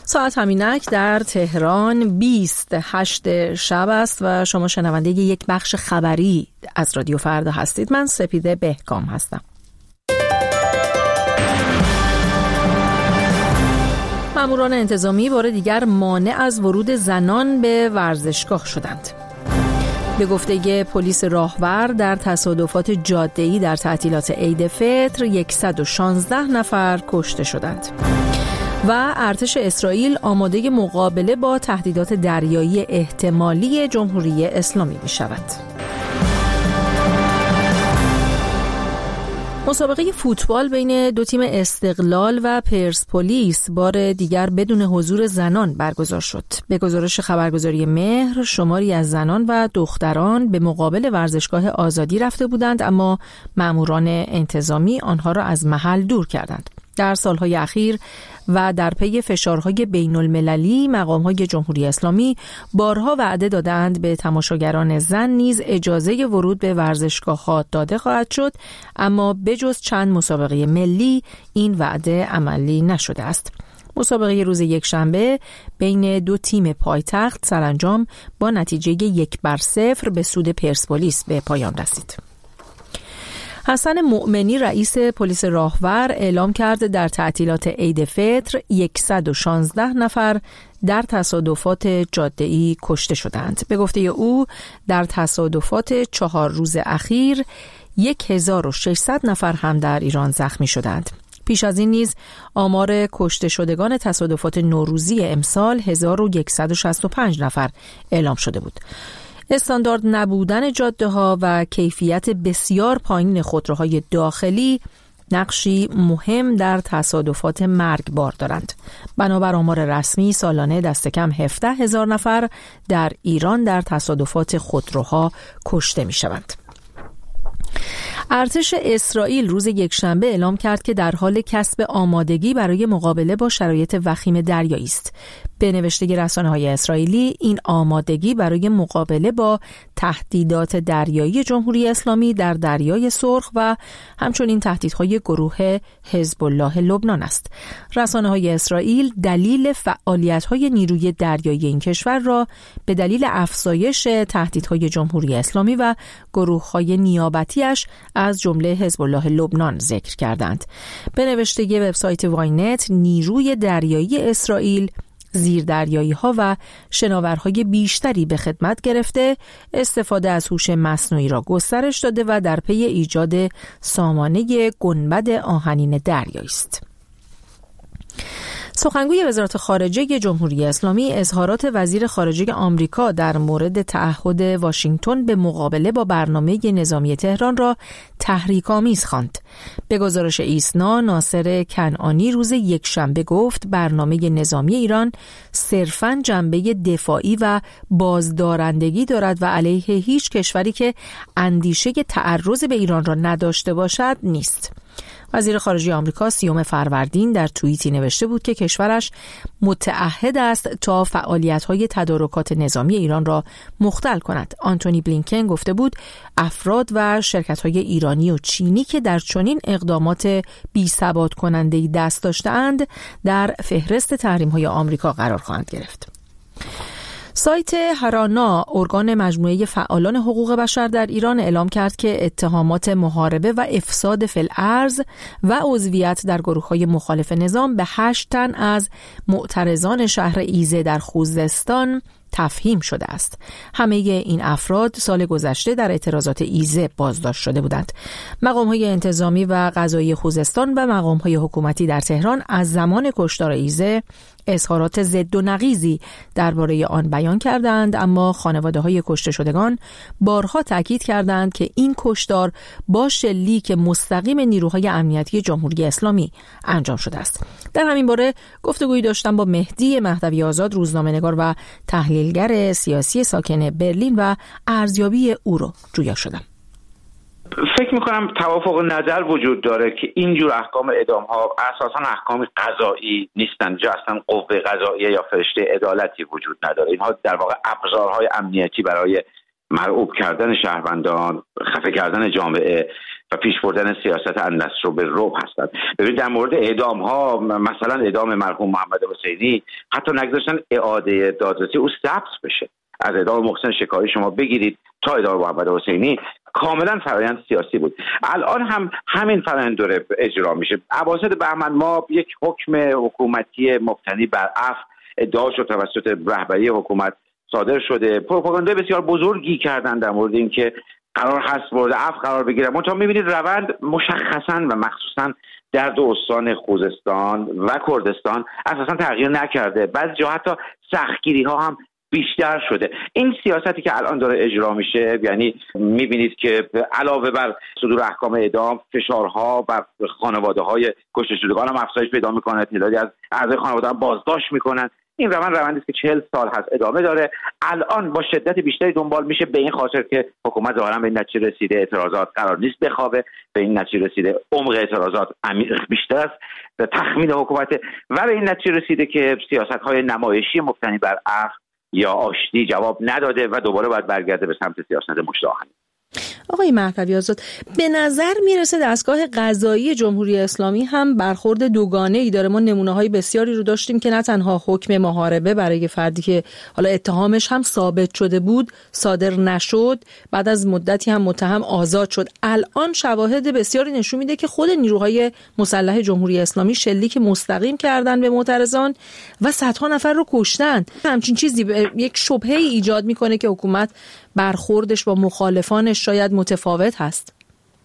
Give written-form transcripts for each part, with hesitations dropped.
ساعت همینک در تهران 28 شب است و شما شنونده یک بخش خبری از رادیو فردا هستید. من سپیده بهکام هستم. ماموران انتظامی بار دیگر مانع از ورود زنان به ورزشگاه شدند. به گفته پلیس راهور در تصادفات جاده‌ای در تعطیلات عید فطر 116 نفر کشته شدند. و ارتش اسرائیل آماده مقابله با تهدیدات دریایی احتمالی جمهوری اسلامی می شود. مسابقه فوتبال بین دو تیم استقلال و پرسپولیس بار دیگر بدون حضور زنان برگزار شد. به گزارش خبرگزاری مهر، شماری از زنان و دختران به مقابل ورزشگاه آزادی رفته بودند، اما ماموران انتظامی آنها را از محل دور کردند. در سالهای اخیر و در پی فشارهای بین المللی، مقامهای جمهوری اسلامی بارها وعده دادند به تماشاگران زن نیز اجازه ورود به ورزشگاه‌ها داده خواهد شد، اما بجز چند مسابقه ملی این وعده عملی نشده است. مسابقه روز یکشنبه بین دو تیم پایتخت سرانجام با نتیجه 1-0 به سود پرسپولیس به پایان رسید. حسن مؤمنی رئیس پلیس راهور اعلام کرد در تعطیلات عید فطر 116 نفر در تصادفات جاده‌ای کشته شدند. به گفته او در تصادفات 4 روز اخیر 1600 نفر هم در ایران زخمی شدند. پیش از این نیز آمار کشته شدگان تصادفات نوروزی امسال 1165 نفر اعلام شده بود. استاندارد نبودن جاده‌ها و کیفیت بسیار پایین خودروهای داخلی نقشی مهم در تصادفات مرگبار دارند. بنابر آمار رسمی سالانه دست کم 17,000 نفر در ایران در تصادفات خودروها کشته می‌شوند. ارتش اسرائیل روز یکشنبه اعلام کرد که در حال کسب آمادگی برای مقابله با شرایط وخیم دریایی است. به نوشته رسانه‌های اسرائیلی، این آمادگی برای مقابله با تهدیدات دریایی جمهوری اسلامی در دریای سرخ و همچنین تهدیدهای گروه حزب الله لبنان است. رسانه‌های اسرائیل دلیل فعالیت‌های نیروی دریایی این کشور را به دلیل افزایش تهدیدهای جمهوری اسلامی و گروه‌های نیابتی‌اش از جمله حزب الله لبنان ذکر کردند. به نوشته وبسایت واینت، نیروی دریایی اسرائیل زیردریایی‌ها و شناورهای بیشتری به خدمت گرفته، استفاده از هوش مصنوعی را گسترش داده و در پی ایجاد سامانه گنبد آهنین دریایی است. سخنگوی وزارت خارجه جمهوری اسلامی اظهارات وزیر خارجه آمریکا در مورد تعهد واشنگتن به مقابله با برنامه نظامی تهران را تحریک‌آمیز خواند. به گزارش ایسنا، ناصر کنعانی روز یکشنبه گفت برنامه نظامی ایران صرفاً جنبه دفاعی و بازدارندگی دارد و علیه هیچ کشوری که اندیشه تعرض به ایران را نداشته باشد نیست. وزیر خارجه آمریکا 30 فروردین در توییتی نوشته بود که کشورش متعهد است تا فعالیت‌های تدارکات نظامی ایران را مختل کند. آنتونی بلینکن گفته بود افراد و شرکت‌های ایرانی و چینی که در چنین اقدامات بی‌ثبات کننده‌ای دست داشته‌اند در فهرست تحریم‌های آمریکا قرار خواهند گرفت. سایت هرانا، ارگان مجموعه فعالان حقوق بشر در ایران، اعلام کرد که اتهامات محاربه و افساد فی الارض و عضویت در گروه‌های مخالف نظام به 8 تن از معترضان شهر ایزه در خوزستان تفهیم شده است. همه این افراد سال گذشته در اعتراضات ایزه بازداشت شده بودند. مقام‌های انتظامی و قضایی خوزستان و مقام‌های حکومتی در تهران از زمان کشتار ایزه اظهارات ضد و نقیضی درباره آن بیان کردند، اما خانواده‌های کشته شدگان بارها تاکید کردند که این کشتار با شلیک مستقیم نیروهای امنیتی جمهوری اسلامی انجام شده است. در همین باره گفتگویی داشتم با مهدی مهدوی آزاد، روزنامه‌نگار و تحلیلگر سیاسی ساکن برلین و ارزیابی او رو جویا شدم. فکر میکنم توافق نظر وجود داره که اینجور احکام اعدام‌ها اساساً احکام قضایی نیستن. اینجا اصلا قوه قضاییه یا فرشته عدالتی وجود نداره. اینها در واقع ابزارهای امنیتی برای مرعوب کردن شهروندان، خفه کردن جامعه و پیش بردن سیاست النصر به رعب هستند. ببینید در مورد اعدام ها، مثلا اعدام مرحوم محمد حسینی، حتی نگذاشتن اعاده دادرسی او ثبت بشه. از اعدام محسن شکاری شما بگیرید تا اعدام محمد حسینی کاملا فرآیند سیاسی بود. الان هم همین فرآیند داره اجرا میشه. اواسط بهمن ما یک حکم حکومتی مبتنی بر عفو ادعا شد توسط رهبری حکومت صادر شده. پروپاگاندای بسیار بزرگی کردن در مورد اینکه قرار هست مورد عفو قرار بگیره. منتها میبینید روند مشخصا و مخصوصا در دو استان خوزستان و کردستان اساسا تغییر نکرده. بعضی جا حتی سختگیری ها هم بیشتر شده. این سیاستی که الان داره اجرا میشه، یعنی میبینید که علاوه بر صدور احکام اعدام، فشارها بر خانواده‌های کشته شدگان هم افزایش پیدا میکنه. تعدادی از اعضای خانواده هم بازداشت میکنن. این روندی است که 40 سال هست ادامه داره. الان با شدت بیشتری دنبال میشه، به این خاطر که حکومت ظاهرا به این نتیجه رسیده اعتراضات قرار نیست بخوابه، به این نتیجه رسیده عمق اعتراضات بیشتر است به تخمین حکومت، و به این نتیجه رسیده که سیاست‌های نمایشی مبتنی بر عفو یا آشتی جواب نداده و دوباره باید برگرده به سمت سیاست مشتاقانه. آقای مهدوی آزاد، به نظر میرسه دستگاه قضایی جمهوری اسلامی هم برخورد دوگانه‌ای داره. ما نمونه‌های بسیاری رو داشتیم که نه تنها حکم محاربه برای فردی که حالا اتهامش هم ثابت شده بود صادر نشد، بعد از مدتی هم متهم آزاد شد. الان شواهد بسیاری نشون میده که خود نیروهای مسلح جمهوری اسلامی شلیک مستقیم کردن به معترضان و صدها نفر رو کشتن. همچین چیزی یک شبهه ایجاد میکنه که حکومت برخوردش با مخالفانش شاید متفاوت هست.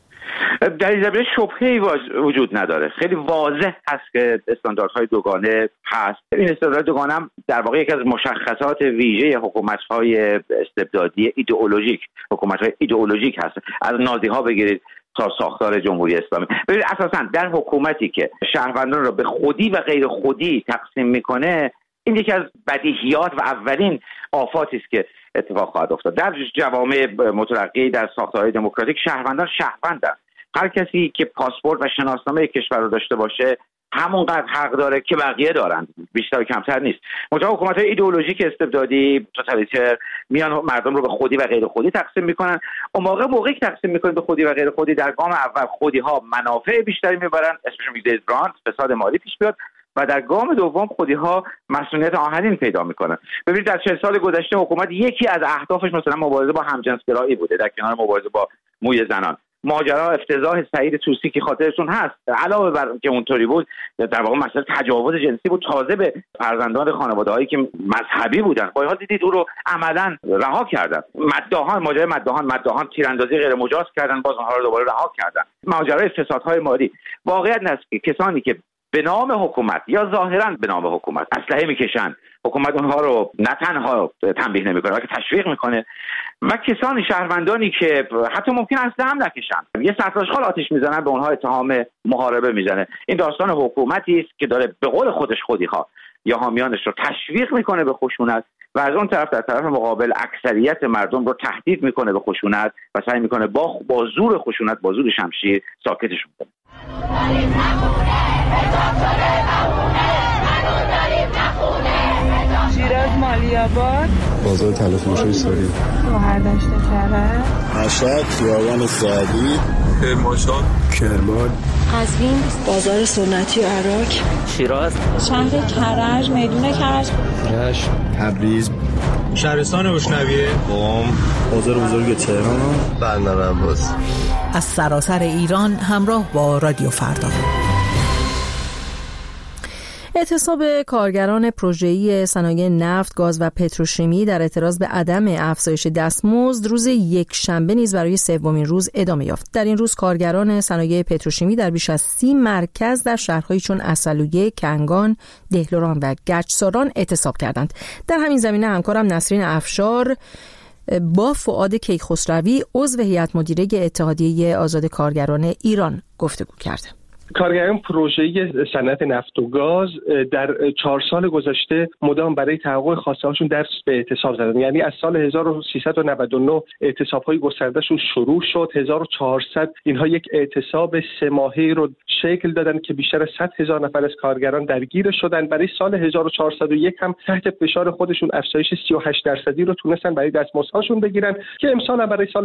در این زمینه شبهه‌ای وجود نداره. خیلی واضح هست که استانداردهای دوگانه هست. این استاندارد دوگانه هم در واقع یکی از مشخصات ویژه حکومت‌های استبدادی ایدئولوژیک، حکومت‌های ایدئولوژیک هست. از نازی‌ها بگیرید تا ساختار جمهوری اسلامی. ببینید اساساً در حکومتی که شهروندان را به خودی و غیر خودی تقسیم میکنه، این یکی از بدیهیات و اولین آفاتی است که اتفاق خواهد افتاد. در جوامع مترقی، در ساختارهای دموکراتیک شهروندان شهروندن. هر کسی که پاسپورت و شناسنامه کشور رو داشته باشه همونقدر حق داره که بقیه دارن، بیشتر و کمتر نیست. منتها حکومت‌های ایدئولوژیک استبدادی توتالیتر میان مردم رو به خودی و غیر خودی تقسیم میکنن. اون موقعی که تقسیم میکنن به خودی و غیر خودی، در گام اول خودی‌ها منافع بیشتری میبرن، اسمش میگذارید برانت، فساد مالی پیش بیاد، و در گام دوم خودی‌ها مسئولیت آهنین پیدا میکنن. ببینید در 40 سال گذشته حکومت یکی از اهدافش مثلا مبارزه با همجنسگرایی بوده، در کنار مبارزه با موی زنان. ماجرا افتضاح سعید طوسی که خاطرتون هست، علاوه بر که اونطوری بود، در واقع مسئله تجاوز جنسی بود، تازه به فرزندان خانواده‌هایی که مذهبی بودن. با این حال دیدید او رو عملاً رها کردن. ماجرای مداحان تیراندازی غیر مجاز کردن، باز اونها رو دوباره رها کردن. ماجرای فسادهای مالی. واقعیت است که کسانی که به نام حکومت یا ظاهراً به نام حکومت اسلحه میکشن، حکومت اونها رو نه تنها تنبیه نمیکنه بلکه تشویق میکنه، و کسانی شهروندانی که حتی ممکن اسلحه هم نکشن، یه سرتاشخال آتش میزنن، به اونها اتهام محاربه میزنه. این داستان حکومتی است که داره به قول خودش خودی‌ها یا حامیانش رو تشویق میکنه به خشونت، و از اون طرف در طرف مقابل اکثریت مردم رو تهدید میکنه به خشونت و سعی میکنه با زور خشونت، با زور شمشیر ساکتشون کنه. شیراز، مالی‌آباد، بازار تلفروشی ساری، گوهردشت کرج، مشهد، خیابان سعدی، کرمانشاه، کرمان، قزوین، بازار سنتی عراق، شیراز، شهر کرج، میدون کرج، رشت، تبریز، شهرستان اشنویه، قم، بازار بزرگ تهران، بندر عباس. از سراسر ایران همراه با رادیو فردا. اعتصاب کارگران پروژه‌ای صنایع نفت، گاز و پتروشیمی در اعتراض به عدم افزایش دستمزد روز یکشنبه نیز برای سومین روز ادامه یافت. در این روز کارگران صنایع پتروشیمی در بیش از 30 مرکز در شهرهایی چون اصلویه، کنگان، دهلوران و گچساران اعتصاب کردند. در همین زمینه همکارم نسرین افشار با فؤاد کیخسروی عضو هیئت مدیره اتحادیه آزاد کارگران ایران گفتگو کرد. کارگران پروژه‌ای صنعت نفت و گاز در 4 سال گذشته مدام برای تحقق خواسته‌هاشون دست به اعتصاب زدن. یعنی از سال 1399 اعتصاب‌های گستردهشون شروع شد. 1400 اینها یک اعتصاب 3 ماهه‌ای رو شکل دادن که بیشتر از 100,000 نفر از کارگران درگیر شدن. برای سال 1401 هم تحت فشار خودشون افزایش 38% رو تونستن برای دستمزدهاشون بگیرن که امسال هم برای سال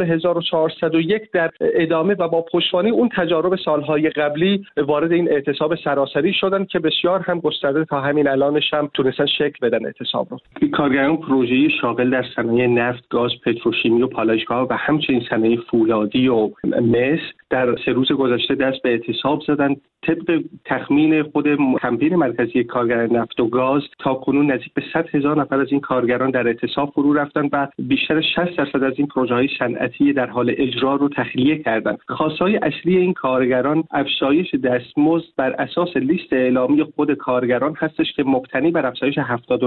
1401 در ادامه و با پشتوانه اون تجارب سالهای قبلی وارد این اعتصاب سراسری شدن که بسیار هم گسترده تا همین الانش هم تونستن شکل بدن اعتصاب رو. کارگران پروژه‌ای شاغل در صنایع نفت، گاز، پتروشیمی و پالایشگاه و همچنین صنایع فولادی و مس در 3 روز گذشته دست به اعتصاب زدن. طبق تخمین خود کمپین مرکزی کارگران نفت و گاز تاکنون نزدیک به 100,000 نفر از این کارگران در اعتصاب فرو رفتن و بیشتر 60% از این پروژه‌های صنعتی در حال اجرا رو تخلیه کردند. خواستهای اصلی این کارگران افزایش دستمزد بر اساس لیست اعلامی خود کارگران هستش که مبتنی بر افزایش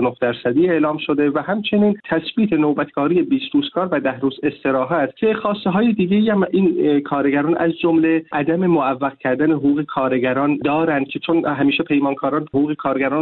79% اعلام شده و همچنین تثبیت نوبتکاری 20 روز کار و 10 روز استراحت که خواسته‌های دیگه‌ای هم این کارگران از جمله عدم معوق کردن حقوق کارگران دارند که چون همیشه پیمانکاران حقوق کارگران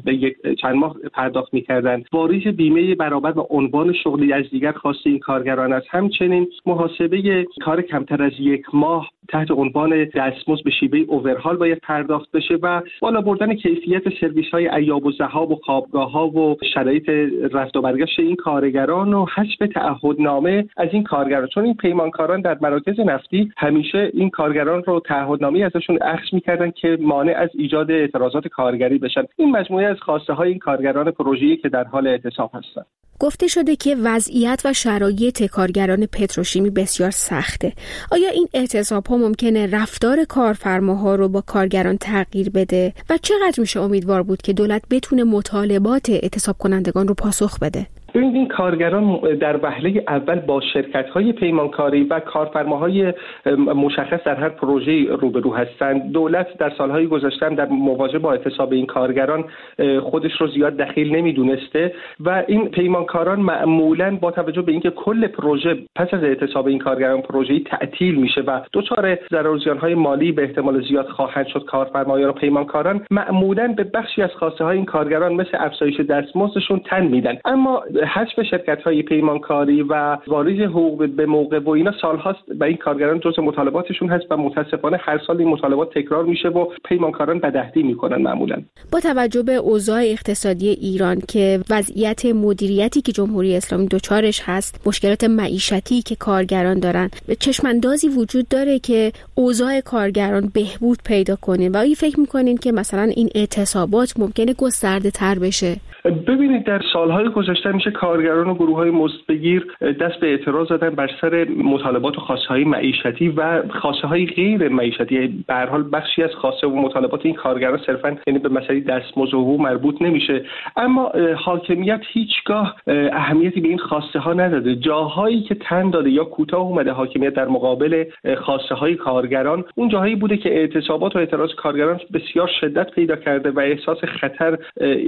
چند ماه پرداخت می‌کردند. واریز بیمه برابر و عنوان شغلی از دیگر خواست این کارگران است. همچنین محاسبه کار کمتر از 1 ماه تحت عنوان دستمزد به شیوه اوورهال باید پرداخت بشه و بالا بردن کیفیت سرویس‌های ایاب و ذهاب و خوابگاه‌ها و شرایط رفت و برگشت این کارگران و حذف تعهدنامه از این کارگران، چون این پیمانکاران در مراکز نفتی همیشه این کارگران رو تعهدنامه ازشون اخذ می‌کردن که مانع از ایجاد اعتراضات کارگری بشن. این مجموعه از خواسته‌های این کارگران پروژه‌ای که در حال اعتصاب هستند. گفته شده که وضعیت و شرایط کارگران پتروشیمی بسیار سخته. آیا این اعتصاب‌ها ممکنه رفتار کارفرماها رو با کارگران تغییر بده و چقدر میشه امیدوار بود که دولت بتونه مطالبات اعتصاب کنندگان رو پاسخ بده؟ این کارگران در وهله اول با شرکت‌های پیمانکاری و کارفرماهای مشخص در هر پروژه‌ای روبرو هستند. دولت در سالهای گذشته هم در مواجهه با اعتصاب این کارگران خودش رو زیاد دخیل نمی‌دونسته و این پیمانکاران معمولاً با توجه به اینکه کل پروژه پس از اعتصاب این کارگران پروژه‌ای تعطیل میشه و دچار ضرر و زیان‌های مالی به احتمال زیاد خواهند شد، کارفرمایان و پیمانکاران معمولاً به بخشی از خواسته‌های این کارگران مثل افزایش دستمزدشون تن میدن. اما حذف شرکت‌های پیمانکاری و واریز حقوق به موقع و اینا سال‌هاست و این کارگران جزء مطالباتشون هست و متأسفانه هر سال این مطالبات تکرار میشه و پیمانکاران بدعهدی میکنن معمولاً. با توجه به اوضاع اقتصادی ایران که وضعیت مدیریتی که جمهوری اسلامی دچارش هست، مشکلات معیشتی که کارگران دارن، چشم‌اندازی وجود داره که اوضاع کارگران بهبود پیدا کنه و آیا فکر می‌کنین که مثلا این اعتصابات ممکنه گسترده‌تر بشه؟ ببینید در سالهای گذشته میشه کارگران و گروه‌های مزدبگیر دست به اعتراض زدن بر سر مطالبات و خواسته‌های معیشتی و خواسته‌های غیر معیشتی. به هر حال بخشی از خواسته و مطالبات این کارگران صرفاً یعنی به مسئله دستمزد و حقوق مربوط نمیشه، اما حاکمیت هیچگاه اهمیتی به این خواسته‌ها نداده. جاهایی که تن داده یا کوتاه اومده حاکمیت در مقابل خواسته‌های کارگران، اون جاهایی بوده که اعتصابات و اعتراض کارگران بسیار شدت پیدا کرده و احساس خطر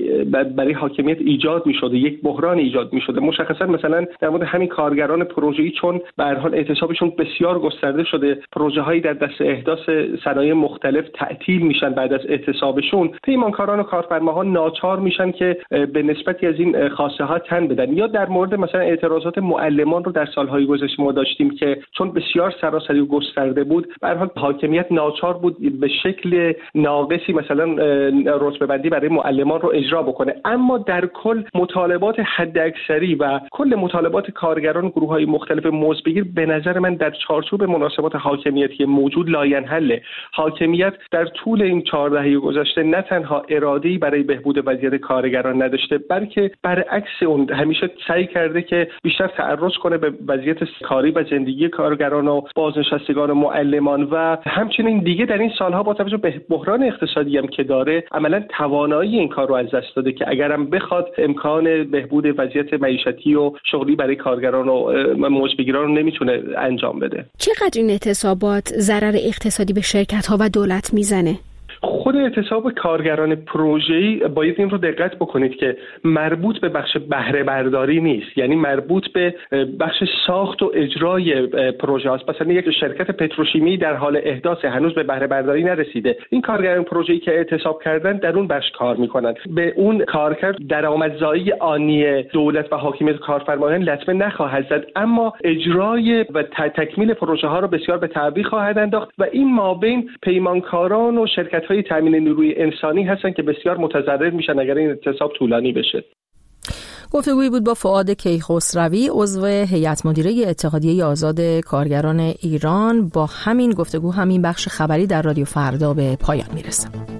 برای حاکمیت ایجاد می‌شده، یک بحران ایجاد می‌شده. مشخصاً مثلا در مورد همین کارگران پروژه‌ای چون به هر حال اعتصابشون بسیار گسترده شده، پروژه‌هایی در دست احداث صنایع مختلف تعطیل میشن بعد از اعتصابشون، پیمانکاران و کارفرماها ناچار میشن که به نسبتی از این خواسته‌ها تن بدن. یا در مورد مثلا اعتراضات معلمان رو در سال‌های گذشته ما داشتیم که چون بسیار سراسری و گسترده بود، به هر حال حاکمیت ناچار بود به شکل ناقصی مثلا رتبه‌بندی برای معلمان رو اجرا بکنه. اما در کل مطالبات حداکثری و کل مطالبات کارگران و گروه‌های مختلف مزدبگیر به نظر من در چارچوب مناسبات حاکمیتی موجود لاینحله. حاکمیت در طول این 4 دهه گذشته نه تنها اراده‌ای برای بهبود وضعیت کارگران نداشته، بلکه برعکس اون همیشه سعی کرده که بیشتر تعرض کنه به وضعیت کاری و زندگی کارگران و بازنشستگان و معلمان و همچنین دیگه در این سالها با توجه به بحران اقتصادی هم که داره عملاً توانایی این کار رو از دست داده که اگرم بخواد امکان بهبود وضعیت معیشتی و شغلی برای کارگران و مزدبگیران رو نمیتونه انجام بده. چقدر این اعتصابات ضرر اقتصادی به شرکت‌ها و دولت میزنه؟ خود اعتصاب کارگران پروژه‌ای باید این رو دقت بکنید که مربوط به بخش بهره برداری نیست، یعنی مربوط به بخش ساخت و اجرای پروژه است. مثلا یک شرکت پتروشیمی در حال احداث، هنوز به بهره برداری نرسیده. این کارگران پروژه‌ای که اعتصاب کردن در اون بخش کار میکنن. به اون کارکرد درآمدزایی آنی دولت و حاکمیت کارفرمایان لطمه نخواهد زد، اما اجرای و تکمیل پروژه ها رو بسیار به تعویق خواهد انداخت و این مابین پیمانکاران و شرکت‌های تامین نیروی انسانی هستن که بسیار متضرر میشن اگر این اعتصاب طولانی بشه. گفتگویی بود با فؤاد کیخسروی، عضو هیئت مدیره اتحادیه آزاد کارگران ایران. با همین گفتگو همین بخش خبری در رادیو فردا به پایان میرسه.